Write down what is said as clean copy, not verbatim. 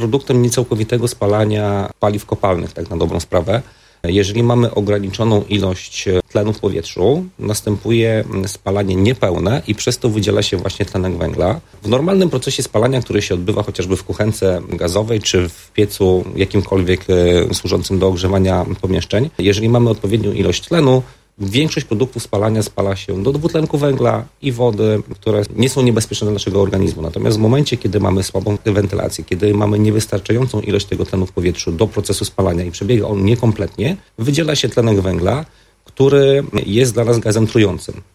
produktem niecałkowitego spalania paliw kopalnych, tak na dobrą sprawę. Jeżeli mamy ograniczoną ilość tlenu w powietrzu, następuje spalanie niepełne i przez to wydziela się właśnie tlenek węgla. W normalnym procesie spalania, który się odbywa chociażby w kuchence gazowej czy w piecu jakimkolwiek służącym do ogrzewania pomieszczeń, jeżeli mamy odpowiednią ilość tlenu, większość produktów spalania spala się do dwutlenku węgla i wody, które nie są niebezpieczne dla naszego organizmu. Natomiast w momencie, kiedy mamy słabą wentylację, kiedy mamy niewystarczającą ilość tego tlenu w powietrzu do procesu spalania i przebiega on niekompletnie, wydziela się tlenek węgla, który jest dla nas gazem trującym.